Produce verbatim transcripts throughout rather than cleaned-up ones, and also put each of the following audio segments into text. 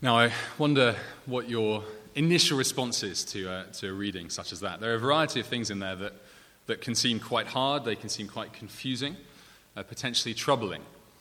Now, I wonder what your initial response is to, uh, to a reading such as that. There are a variety of things in there that, that can seem quite hard, they can seem quite confusing, uh, potentially troubling.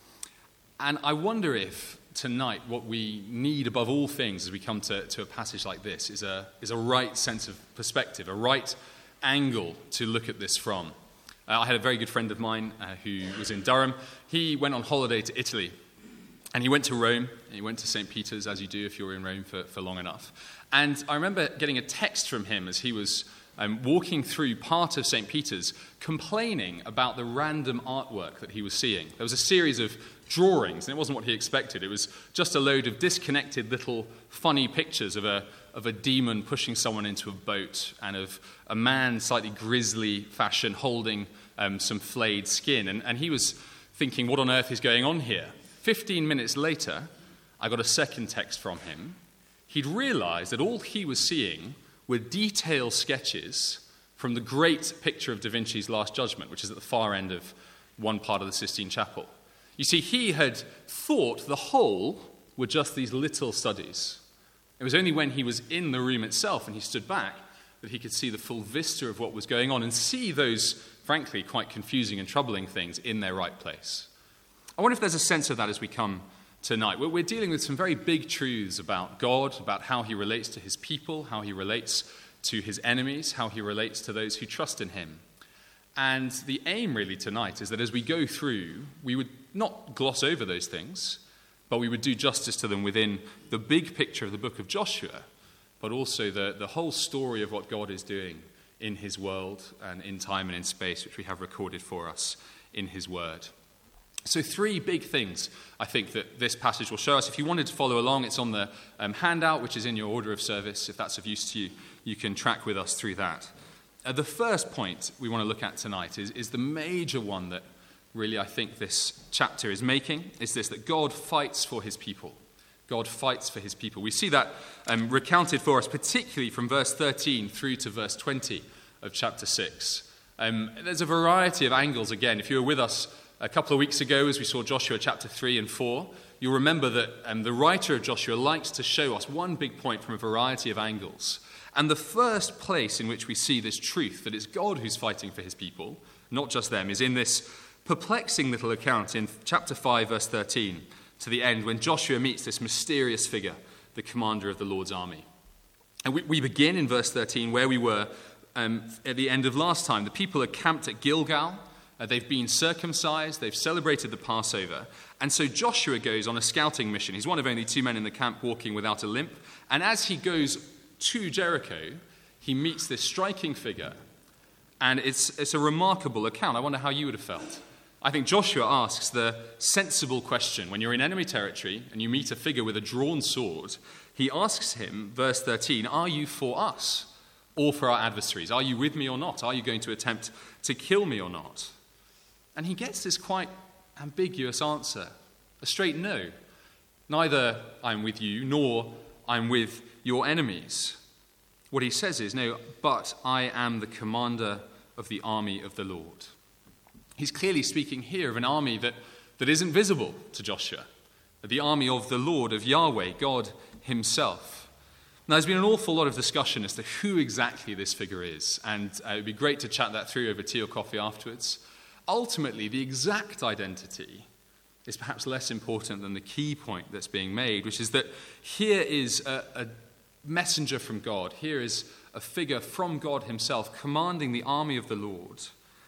And I wonder if tonight what we need above all things as we come to, to a passage like this is a, is a right sense of perspective, a right angle to look at this from. Uh, I had a very good friend of mine uh, who was in Durham. He went on holiday to Italy. And he went to Rome, and he went to Saint Peter's, as you do if you're in Rome for, for long enough. And I remember getting a text from him as he was um, walking through part of Saint Peter's, complaining about the random artwork that he was seeing. There was a series of drawings, and it wasn't what he expected. It was just a load of disconnected little funny pictures of a, of a demon pushing someone into a boat, and of a man, slightly grisly fashion, holding um, some flayed skin. And, and he was thinking, what on earth is going on here? Fifteen minutes later, I got a second text from him. He'd realized that all he was seeing were detailed sketches from the great picture of Da Vinci's Last Judgment, which is at the far end of one part of the Sistine Chapel. You see, he had thought the whole were just these little studies. It was only when he was in the room itself and he stood back that he could see the full vista of what was going on and see those, frankly, quite confusing and troubling things in their right place. I wonder if there's a sense of that as we come tonight. We're dealing with some very big truths about God, about how he relates to his people, how he relates to his enemies, how he relates to those who trust in him. And the aim really tonight is that as we go through, we would not gloss over those things, but we would do justice to them within the big picture of the book of Joshua, but also the, the whole story of what God is doing in his world and in time and in space, which we have recorded for us in his word. So three big things I think that this passage will show us. If you wanted to follow along, it's on the um, handout, which is in your order of service. If that's of use to you, you can track with us through that. Uh, the first point we want to look at tonight is, is the major one that really I think this chapter is making, is this, that God fights for his people. God fights for his people. We see that um, recounted for us, particularly from verse thirteen through to verse twenty of chapter six. Um, there's a variety of angles, again. If you were with us a couple of weeks ago, as we saw Joshua chapter three and four, you'll remember that um, the writer of Joshua likes to show us one big point from a variety of angles. And the first place in which we see this truth, that it's God who's fighting for his people, not just them, is in this perplexing little account in chapter five, verse thirteen, to the end, when Joshua meets this mysterious figure, the commander of the Lord's army. And we, we begin in verse thirteen where we were um, at the end of last time. The people are camped at Gilgal. Uh, they've been circumcised, they've celebrated the Passover, and so Joshua goes on a scouting mission. He's one of only two men in the camp walking without a limp, and as he goes to Jericho, he meets this striking figure, and it's, it's a remarkable account. I wonder how you would have felt. I think Joshua asks the sensible question. When you're in enemy territory and you meet a figure with a drawn sword, he asks him, verse thirteen, are you for us or for our adversaries? Are you with me or not? Are you going to attempt to kill me or not? And he gets this quite ambiguous answer, a straight no. Neither I'm with you, nor I'm with your enemies. What he says is, no, but I am the commander of the army of the Lord. He's clearly speaking here of an army that, that isn't visible to Joshua, the army of the Lord, of Yahweh, God himself. Now, there's been an awful lot of discussion as to who exactly this figure is, and uh, it would be great to chat that through over tea or coffee afterwards. Ultimately, the exact identity is perhaps less important than the key point that's being made, which is that here is a, a messenger from God. Here is a figure from God himself commanding the army of the Lord.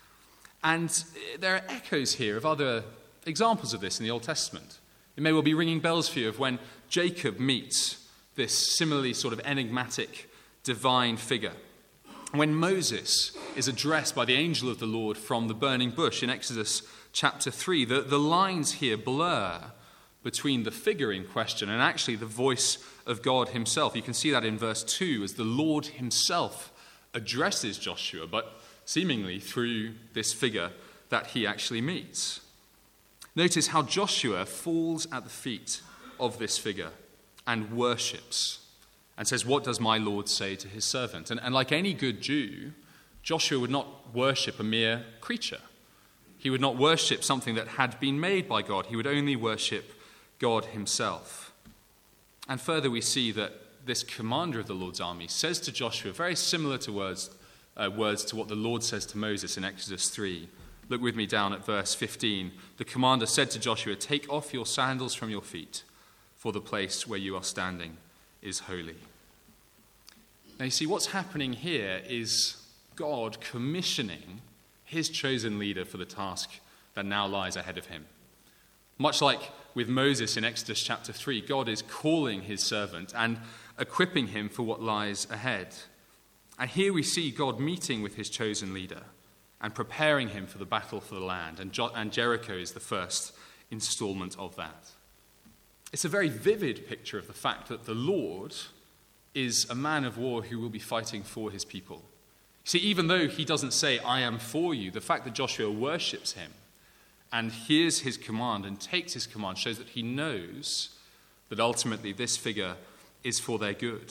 And there are echoes here of other examples of this in the Old Testament. It may well be ringing bells for you of when Jacob meets this similarly sort of enigmatic divine figure. When Moses is addressed by the angel of the Lord from the burning bush in Exodus chapter three, the, the lines here blur between the figure in question and actually the voice of God himself. You can see that in verse two as the Lord himself addresses Joshua, but seemingly through this figure that he actually meets. Notice how Joshua falls at the feet of this figure and worships. And says, what does my Lord say to his servant? And, and like any good Jew, Joshua would not worship a mere creature. He would not worship something that had been made by God. He would only worship God himself. And further, we see that this commander of the Lord's army says to Joshua, very similar to words, uh, words to what the Lord says to Moses in Exodus three. Look with me down at verse fifteen. The commander said to Joshua, "Take off your sandals from your feet, for the place where you are standing is holy." Now you see, what's happening here is God commissioning his chosen leader for the task that now lies ahead of him. Much like with Moses in Exodus chapter three, God is calling his servant and equipping him for what lies ahead. And here we see God meeting with his chosen leader and preparing him for the battle for the land. And, jo- and Jericho is the first installment of that. It's a very vivid picture of the fact that the Lord is a man of war who will be fighting for his people. See, even though he doesn't say, "I am for you," the fact that Joshua worships him and hears his command and takes his command shows that he knows that ultimately this figure is for their good.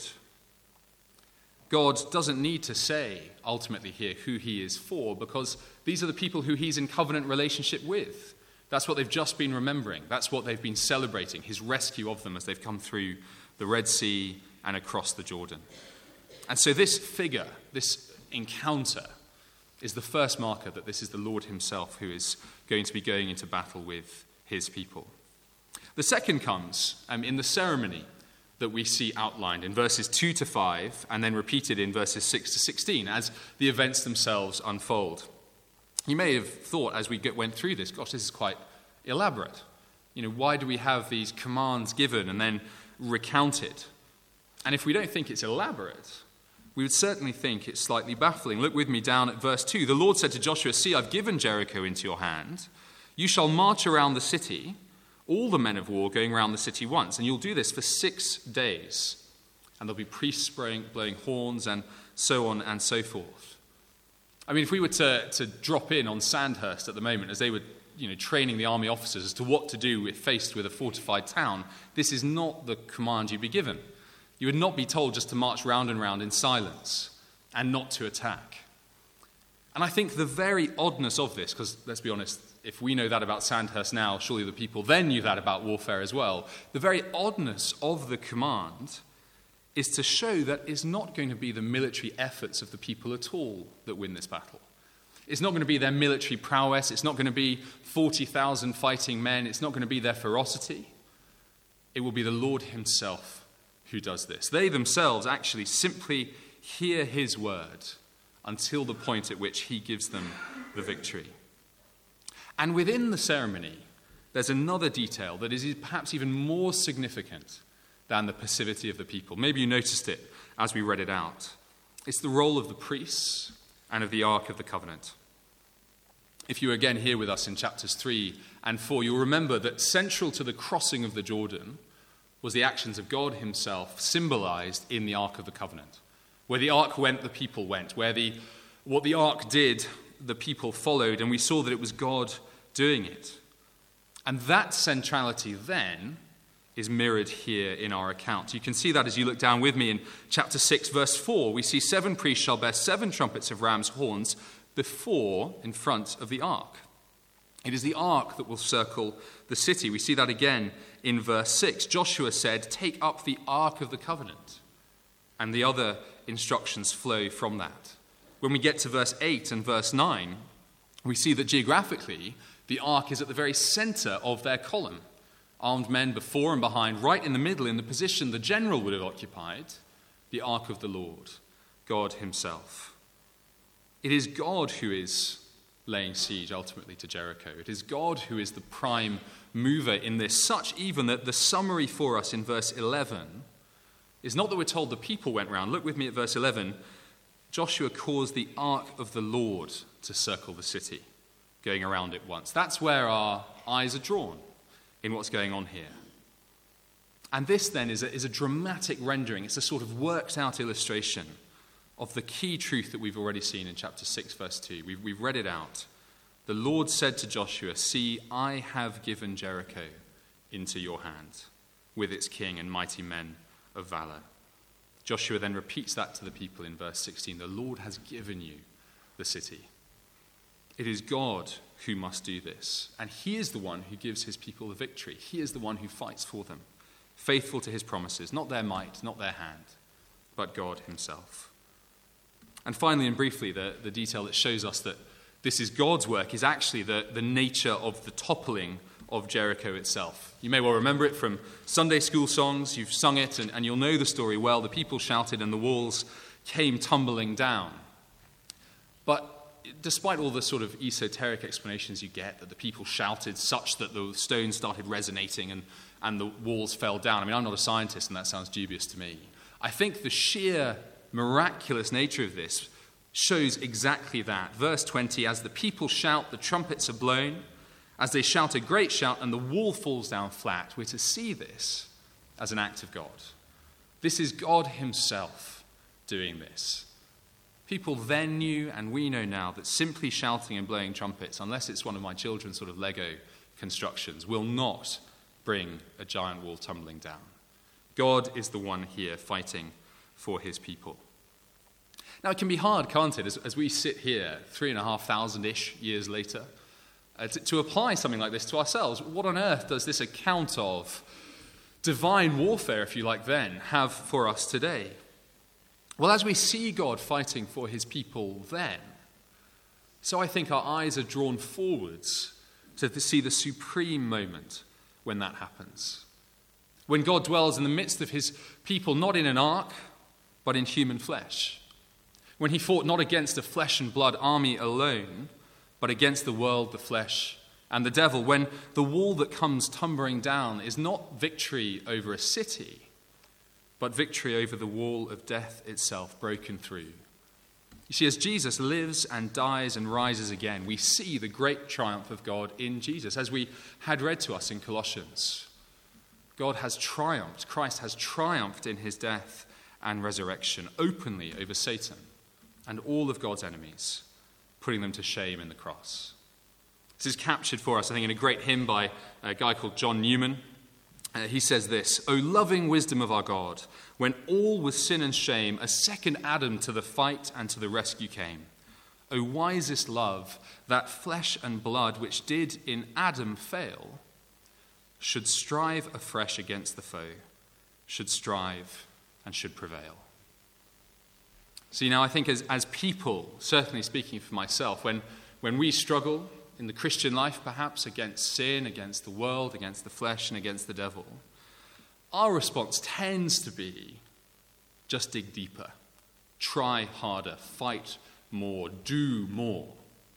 God doesn't need to say ultimately here who he is for, because these are the people who he's in covenant relationship with. That's what they've just been remembering. That's what they've been celebrating, his rescue of them as they've come through the Red Sea and across the Jordan. And so this figure, this encounter, is the first marker that this is the Lord himself who is going to be going into battle with his people. The second comes um, in the ceremony that we see outlined in verses two to five and then repeated in verses six to sixteen as the events themselves unfold. You may have thought as we get, went through this, gosh, this is quite elaborate. You know, why do we have these commands given and then recounted? And if we don't think it's elaborate, we would certainly think it's slightly baffling. Look with me down at verse two. The Lord said to Joshua, "See, I've given Jericho into your hand. You shall march around the city, all the men of war going around the city once, and you'll do this for six days. And there'll be priests blowing, blowing horns and so on and so forth." I mean, if we were to, to drop in on Sandhurst at the moment as they were you know, training the army officers as to what to do if faced with a fortified town, this is not the command you'd be given. You would not be told just to march round and round in silence and not to attack. And I think the very oddness of this, because let's be honest, if we know that about Sandhurst now, surely the people then knew that about warfare as well. The very oddness of the command is to show that it's not going to be the military efforts of the people at all that win this battle. It's not going to be their military prowess. It's not going to be forty thousand fighting men. It's not going to be their ferocity. It will be the Lord himself who does this. They themselves actually simply hear his word until the point at which he gives them the victory. And within the ceremony, there's another detail that is perhaps even more significant than the passivity of the people. Maybe you noticed it as we read it out. It's the role of the priests and of the Ark of the Covenant. If you were again here with us in chapters three and four, you'll remember that central to the crossing of the Jordan was the actions of God himself, symbolized in the Ark of the Covenant. Where the Ark went, the people went. Where the what the Ark did, the people followed, and we saw that it was God doing it. And that centrality then is mirrored here in our account. You can see that as you look down with me in chapter six, verse four. We see seven priests shall bear seven trumpets of ram's horns before, in front of the ark. It is the ark that will circle the city. We see that again in verse six. Joshua said, "Take up the ark of the covenant." And the other instructions flow from that. When we get to verse eight and verse nine, we see that geographically, the ark is at the very center of their column. Armed men before and behind, right in the middle, in the position the general would have occupied, the ark of the Lord, God himself. It is God who is laying siege ultimately to Jericho. It is God who is the prime mover in this, such even that the summary for us in verse eleven is not that we're told the people went round. Look with me at verse eleven. Joshua caused the ark of the Lord to circle the city, going around it once. That's where our eyes are drawn in what's going on here. And this then is a, is a dramatic rendering. It's a sort of worked out illustration of the key truth that we've already seen in chapter six, verse two. We've, we've read it out. The Lord said to Joshua, "See, I have given Jericho into your hand, with its king and mighty men of valor." Joshua then repeats that to the people in verse sixteen. The Lord has given you the city. It is God who must do this, and he is the one who gives his people the victory. He is the one who fights for them faithful to his promises, not their might, not their hand, but God himself. And finally and briefly, the, the detail that shows us that this is God's work is actually the, the nature of the toppling of Jericho itself. You may well remember it from Sunday school songs. You've sung it, and, and you'll know the story well. The people shouted and the walls came tumbling down. But despite all the sort of esoteric explanations you get, that the people shouted such that the stones started resonating and, and the walls fell down. I mean, I'm not a scientist, and that sounds dubious to me. I think the sheer miraculous nature of this shows exactly that. Verse twenty, as the people shout, the trumpets are blown. As they shout a great shout and the wall falls down flat, we're to see this as an act of God. This is God himself doing this. People then knew, and we know now, that simply shouting and blowing trumpets, unless it's one of my children's sort of Lego constructions, will not bring a giant wall tumbling down. God is the one here fighting for his people. Now, it can be hard, can't it, as, as we sit here three and a half thousand-ish years later, uh, to, to apply something like this to ourselves. What on earth does this account of divine warfare, if you like then, have for us today? Well, as we see God fighting for his people then, so I think our eyes are drawn forwards to see the supreme moment when that happens. When God dwells in the midst of his people, not in an ark, but in human flesh. When he fought not against a flesh and blood army alone, but against the world, the flesh, and the devil. When the wall that comes tumbling down is not victory over a city, but victory over the wall of death itself broken through. You see, as Jesus lives and dies and rises again, we see the great triumph of God in Jesus. As we had read to us in Colossians, God has triumphed, Christ has triumphed in his death and resurrection openly over Satan and all of God's enemies, putting them to shame in the cross. This is captured for us, I think, in a great hymn by a guy called John Newman. Uh, he says this, "O loving wisdom of our God, when all was sin and shame, a second Adam to the fight and to the rescue came. O wisest love, that flesh and blood which did in Adam fail, should strive afresh against the foe, should strive and should prevail." See, now I think as, as people, certainly speaking for myself, when, when we struggle in the Christian life perhaps against sin, against the world, against the flesh and against the devil, our response tends to be just dig deeper, try harder, fight more, do more.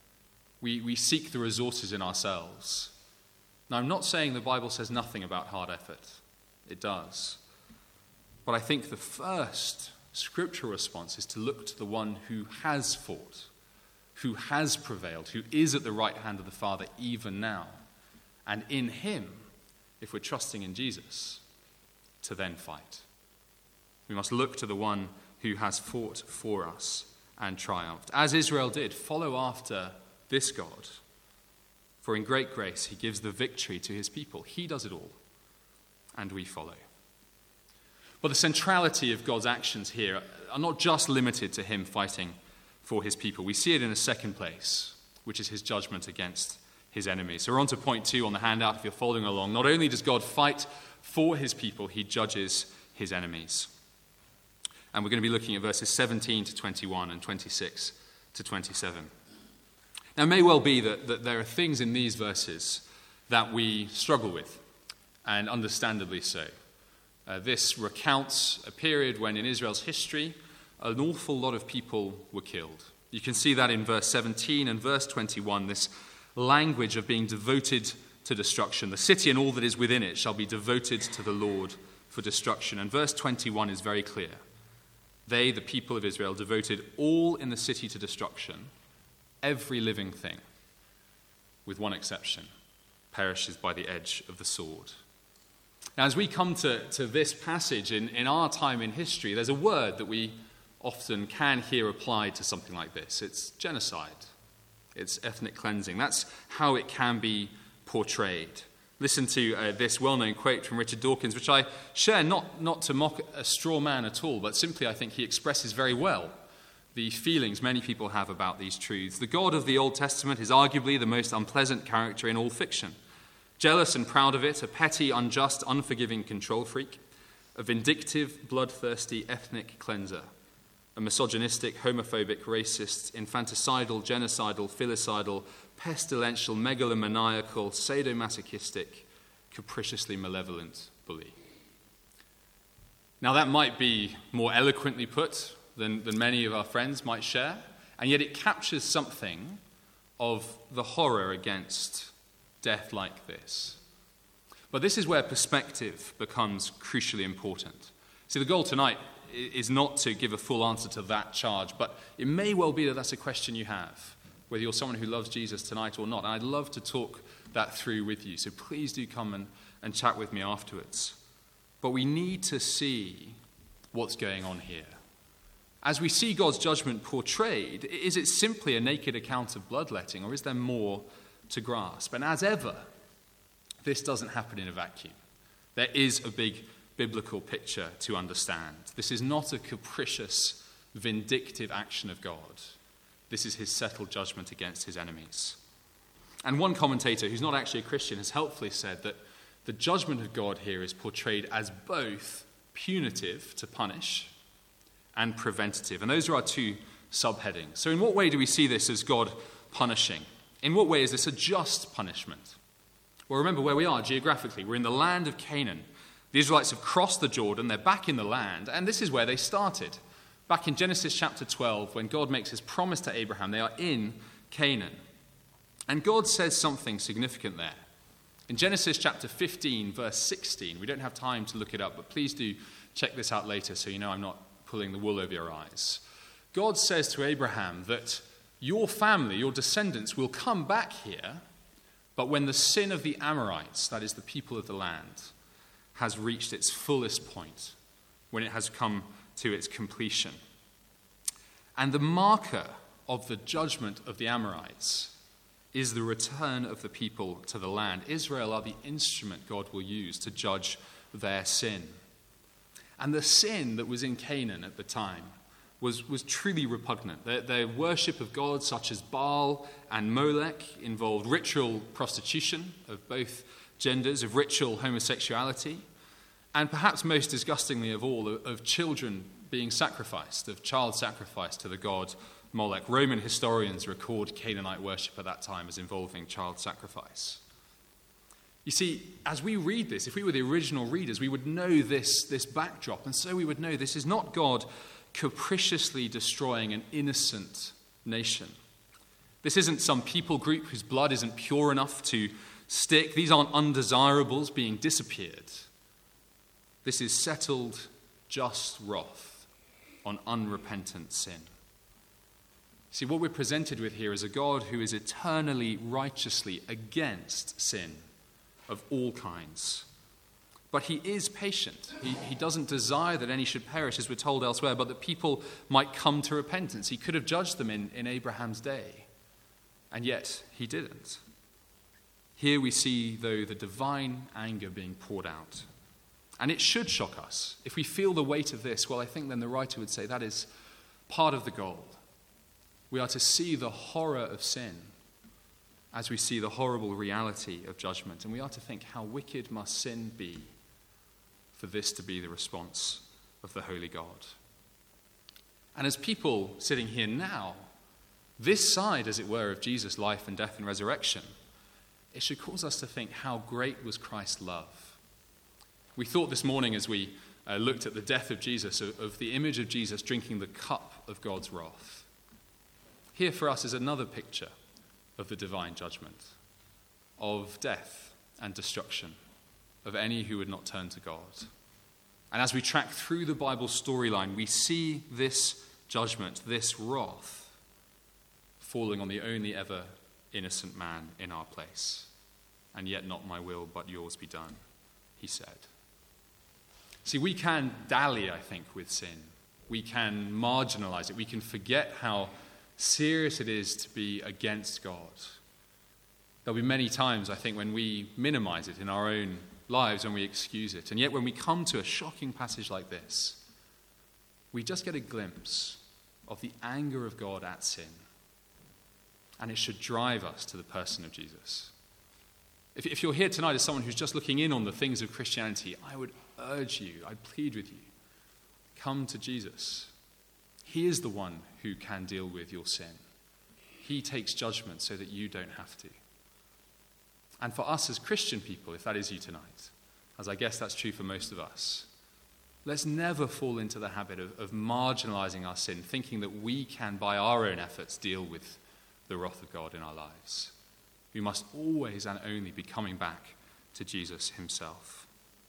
We, we seek the resources in ourselves. Now, I'm not saying the Bible says nothing about hard effort. It does. But I think the first scriptural response is to look to the one who has fought, who has prevailed, who is at the right hand of the Father even now. And in him, if we're trusting in Jesus, to then fight. We must look to the one who has fought for us and triumphed. As Israel did, follow after this God. For in great grace he gives the victory to his people. He does it all, and we follow. But the centrality of God's actions here are not just limited to him fighting for his people. We see it in a second place, which is his judgment against his enemies. So we're on to point two on the handout if you're following along. Not only does God fight for his people, he judges his enemies. And we're going to be looking at verses seventeen to twenty-one and twenty-six to twenty-seven. Now, it may well be that, that there are things in these verses that we struggle with, and understandably so. Uh, this recounts a period when in Israel's history, an awful lot of people were killed. You can see that in verse seventeen and verse twenty-one, this language of being devoted to destruction. The city and all that is within it shall be devoted to the Lord for destruction. And verse twenty-one is very clear. They, the people of Israel, devoted all in the city to destruction. Every living thing, with one exception, perishes by the edge of the sword. Now, as we come to, to this passage in, in our time in history, there's a word that we often can hear applied to something like this. It's genocide. It's ethnic cleansing. That's how it can be portrayed. Listen to uh, this well-known quote from Richard Dawkins, which I share not, not to mock a straw man at all, but simply I think he expresses very well the feelings many people have about these truths. The God of the Old Testament is arguably the most unpleasant character in all fiction. jealous and proud of it, a petty, unjust, unforgiving control freak, a vindictive, bloodthirsty ethnic cleanser, a misogynistic, homophobic, racist, infanticidal, genocidal, filicidal, pestilential, megalomaniacal, sadomasochistic, capriciously malevolent bully. Now that might be more eloquently put than, than many of our friends might share, and yet it captures something of the horror against death like this. But this is where perspective becomes crucially important. See, the goal tonight is not to give a full answer to that charge, but it may well be that that's a question you have, whether you're someone who loves Jesus tonight or not. And I'd love to talk that through with you, so please do come and, and chat with me afterwards. But we need to see what's going on here. As we see God's judgment portrayed, is it simply a naked account of bloodletting, or is there more to grasp? And as ever, this doesn't happen in a vacuum. There is a big biblical picture to understand. This is not a capricious, vindictive action of God. This is his settled judgment against his enemies. And one commentator, who's not actually a Christian, has helpfully said that the judgment of God here is portrayed as both punitive, to punish, and preventative. And those are our two subheadings. So in what way do we see this as God punishing? In what way is this a just punishment? Well, remember where we are geographically. We're in the land of Canaan. The Israelites have crossed the Jordan. They're back in the land. And this is where they started. Back in Genesis chapter twelve, when God makes his promise to Abraham, they are in Canaan. And God says something significant there. In Genesis chapter fifteen, verse sixteen, we don't have time to look it up, but please do check this out later so you know I'm not pulling the wool over your eyes. God says to Abraham that your family, your descendants, will come back here, but when the sin of the Amorites, that is the people of the land, has reached its fullest point, when it has come to its completion. And the marker of the judgment of the Amorites is the return of the people to the land. Israel are the instrument God will use to judge their sin. And the sin that was in Canaan at the time was, was truly repugnant. Their, their worship of gods such as Baal and Molech involved ritual prostitution of both genders, of ritual homosexuality, and perhaps most disgustingly of all, of, of children being sacrificed, of child sacrifice to the god Molech. Roman historians record Canaanite worship at that time as involving child sacrifice. You see, as we read this, if we were the original readers, we would know this, this backdrop, and so we would know this is not God capriciously destroying an innocent nation. This isn't some people group whose blood isn't pure enough to stick. These aren't undesirables being disappeared. This is settled, just wrath on unrepentant sin. See, what we're presented with here is a God who is eternally, righteously against sin of all kinds. But he is patient. He, he doesn't desire that any should perish, as we're told elsewhere, but that people might come to repentance. He could have judged them in, in Abraham's day, and yet he didn't. Here we see, though, the divine anger being poured out. And it should shock us. If we feel the weight of this, well, I think then the writer would say that is part of the goal. We are to see the horror of sin as we see the horrible reality of judgment. And we are to think, how wicked must sin be for this to be the response of the holy God? And as people sitting here now, this side, as it were, of Jesus' life and death and resurrection, it should cause us to think, how great was Christ's love? We thought this morning as we uh, looked at the death of Jesus, of, of the image of Jesus drinking the cup of God's wrath. Here for us is another picture of the divine judgment, of death and destruction, of any who would not turn to God. And as we track through the Bible storyline, we see this judgment, this wrath, falling on the only ever innocent man in our place. And yet not my will, but yours be done, he said. See, we can dally, I think, with sin. We can marginalize it. We can forget how serious it is to be against God. There'll be many times, I think, when we minimize it in our own lives, when we excuse it. And yet when we come to a shocking passage like this, we just get a glimpse of the anger of God at sin. And it should drive us to the person of Jesus. If, if you're here tonight as someone who's just looking in on the things of Christianity, I would urge you, I'd plead with you, come to Jesus. He is the one who can deal with your sin. He takes judgment so that you don't have to. And for us as Christian people, if that is you tonight, as I guess that's true for most of us, let's never fall into the habit of, of marginalizing our sin, thinking that we can, by our own efforts, deal with the wrath of God in our lives. We must always and only be coming back to Jesus himself.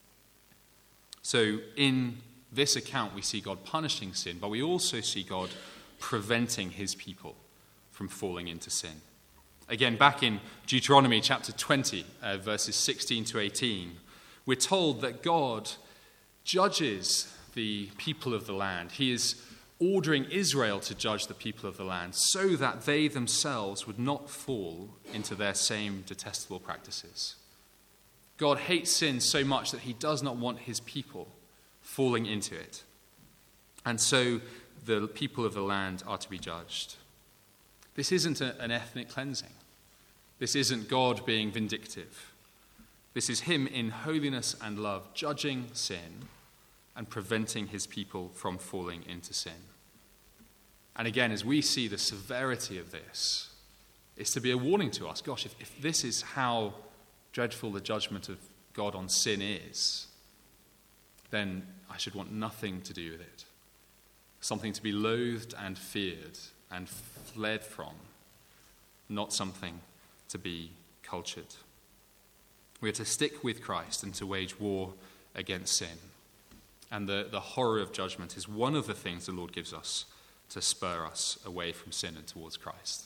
So in this account, we see God punishing sin, but we also see God preventing his people from falling into sin. Again, back in Deuteronomy chapter twenty, uh, verses sixteen to eighteen, we're told that God judges the people of the land. He is ordering Israel to judge the people of the land so that they themselves would not fall into their same detestable practices. God hates sin so much that he does not want his people falling into it. And so the people of the land are to be judged. This isn't a, an ethnic cleansing. This isn't God being vindictive. This is him in holiness and love judging sin and preventing his people from falling into sin. And again, as we see the severity of this, it's to be a warning to us. Gosh, if, if this is how dreadful the judgment of God on sin is, then I should want nothing to do with it. Something to be loathed and feared and fled from, not something to be cultured. We are to stick with Christ and to wage war against sin. And the, the horror of judgment is one of the things the Lord gives us to spur us away from sin and towards Christ.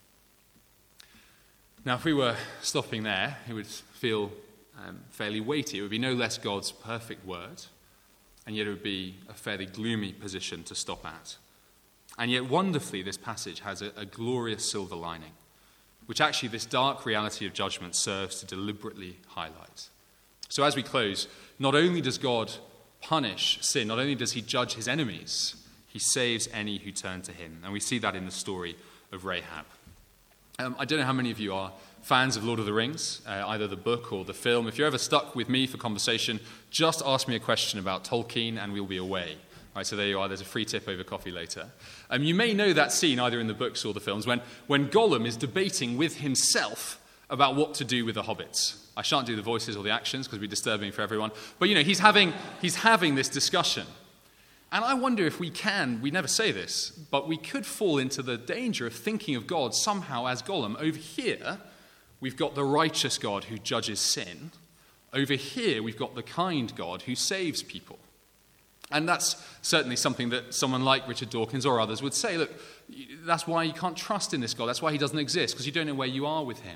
Now, if we were stopping there, it would feel um, fairly weighty. It would be no less God's perfect word, and yet it would be a fairly gloomy position to stop at. And yet, wonderfully, this passage has a, a glorious silver lining, which actually this dark reality of judgment serves to deliberately highlight. So as we close, not only does God punish sin, not only does he judge his enemies, he saves any who turn to him. And we see that in the story of Rahab. Um, I don't know how many of you are fans of Lord of the Rings, uh, either the book or the film. If you're ever stuck with me for conversation, just ask me a question about Tolkien and we'll be away. Right, so there you are. There's a free tip over coffee later. Um, you may know that scene either in the books or the films when, when Gollum is debating with himself about what to do with the hobbits. I shan't do the voices or the actions because it'd be disturbing for everyone. But, you know, he's having, he's having this discussion. And I wonder if we can, we never say this, but we could fall into the danger of thinking of God somehow as Gollum. Over here, we've got the righteous God who judges sin. Over here, we've got the kind God who saves people. And that's certainly something that someone like Richard Dawkins or others would say, look, that's why you can't trust in this God. That's why he doesn't exist, because you don't know where you are with him.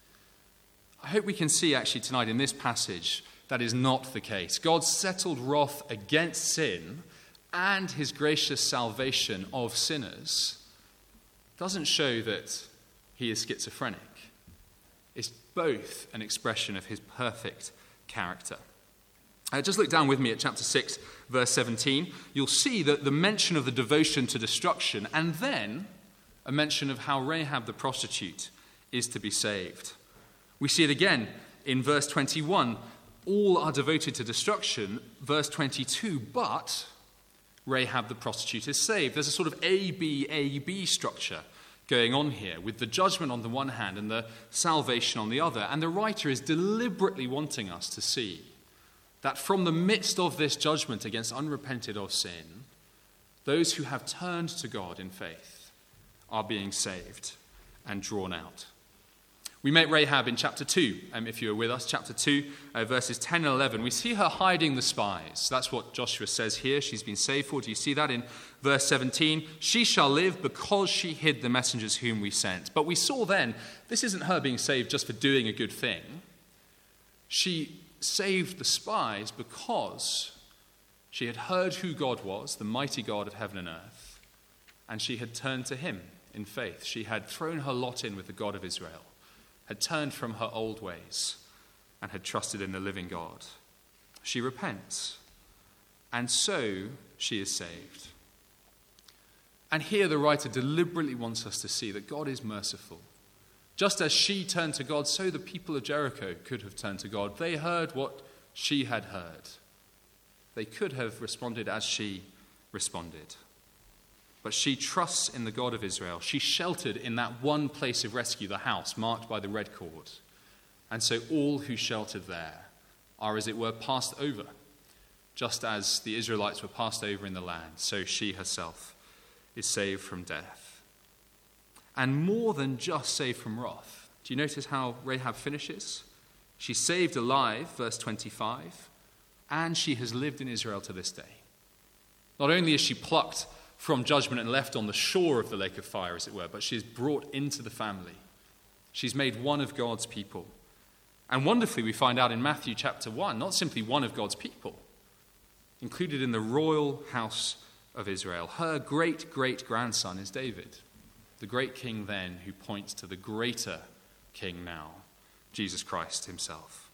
I hope we can see actually tonight in this passage that is not the case. God's settled wrath against sin and his gracious salvation of sinners doesn't show that he is schizophrenic. It's both an expression of his perfect character. Uh, just look down with me at chapter six, verse seventeen. You'll see that the mention of the devotion to destruction and then a mention of how Rahab the prostitute is to be saved. We see it again in verse twenty-one. All are devoted to destruction. Verse twenty-two, but Rahab the prostitute is saved. There's a sort of A B A B structure going on here with the judgment on the one hand and the salvation on the other. And the writer is deliberately wanting us to see that from the midst of this judgment against unrepented of sin, those who have turned to God in faith are being saved and drawn out. We meet Rahab in chapter two, um, if you were with us, chapter two, uh, verses ten and eleven. We see her hiding the spies. That's what Joshua says here. She's been saved for. Do you see that in verse seventeen? She shall live because she hid the messengers whom we sent. But we saw then, this isn't her being saved just for doing a good thing. She saved the spies because she had heard who God was, the mighty God of heaven and earth, and she had turned to him in faith. She had thrown her lot in with the God of Israel, had turned from her old ways, and had trusted in the living God. She repents, and so she is saved. And here the writer deliberately wants us to see that God is merciful, Just as she turned to God, so the people of Jericho could have turned to God. They heard what she had heard. They could have responded as she responded. But she trusts in the God of Israel. She sheltered in that one place of rescue, the house marked by the red cord. And so all who sheltered there are, as it were, passed over. Just as the Israelites were passed over in the land, so she herself is saved from death. And more than just saved from wrath. Do you notice how Rahab finishes? She's saved alive, verse twenty-five, and she has lived in Israel to this day. Not only is she plucked from judgment and left on the shore of the lake of fire, as it were, but she is brought into the family. She's made one of God's people. And wonderfully, we find out in Matthew chapter one, not simply one of God's people, included in the royal house of Israel. Her great-great-grandson is David, the great king then who points to the greater king now, Jesus Christ himself.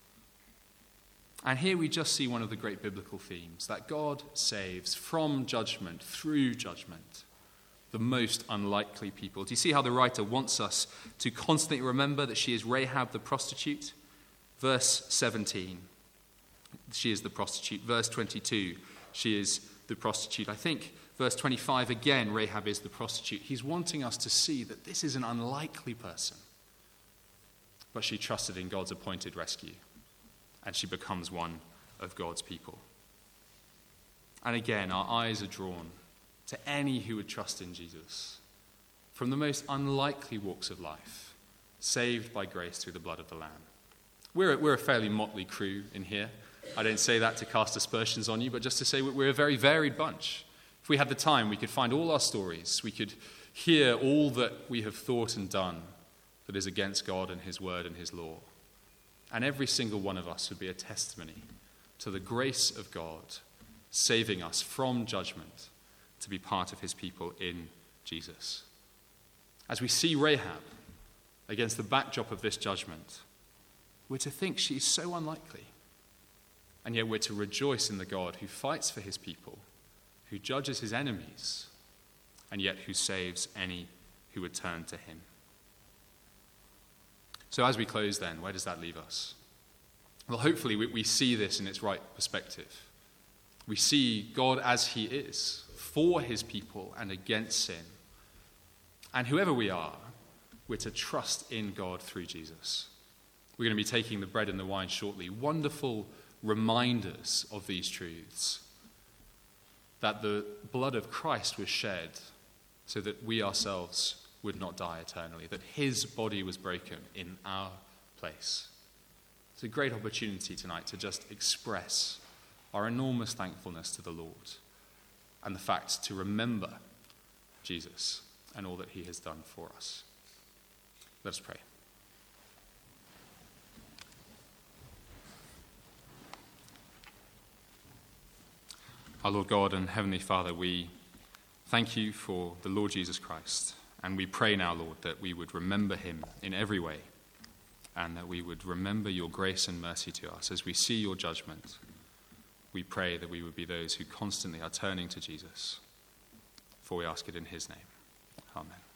And here we just see one of the great biblical themes, that God saves from judgment, through judgment, the most unlikely people. Do you see how the writer wants us to constantly remember that she is Rahab the prostitute? Verse seventeen, she is the prostitute. Verse twenty-two, she is the prostitute. I think verse twenty-five, again, Rahab is the prostitute. He's wanting us to see that this is an unlikely person, but she trusted in God's appointed rescue, and she becomes one of God's people. And again, our eyes are drawn to any who would trust in Jesus from the most unlikely walks of life, saved by grace through the blood of the Lamb. We're a, we're a fairly motley crew in here. I don't say that to cast aspersions on you, but just to say we're a very varied bunch. If we had the time, we could find all our stories. We could hear all that we have thought and done that is against God and his word and his law. And every single one of us would be a testimony to the grace of God saving us from judgment to be part of his people in Jesus. As we see Rahab against the backdrop of this judgment, we're to think she is so unlikely. And yet we're to rejoice in the God who fights for his people, who judges his enemies, and yet who saves any who would turn to him. So as we close then, where does that leave us? Well, hopefully we, we see this in its right perspective. We see God as he is, for his people and against sin. And whoever we are, we're to trust in God through Jesus. We're going to be taking the bread and the wine shortly. Wonderful reminders of these truths. That the blood of Christ was shed so that we ourselves would not die eternally. That his body was broken in our place. It's a great opportunity tonight to just express our enormous thankfulness to the Lord. And the fact to remember Jesus and all that he has done for us. Let us pray. Our Lord God and Heavenly Father, we thank you for the Lord Jesus Christ. And we pray now, Lord, that we would remember him in every way. And that we would remember your grace and mercy to us as we see your judgment. We pray that we would be those who constantly are turning to Jesus. For we ask it in his name. Amen.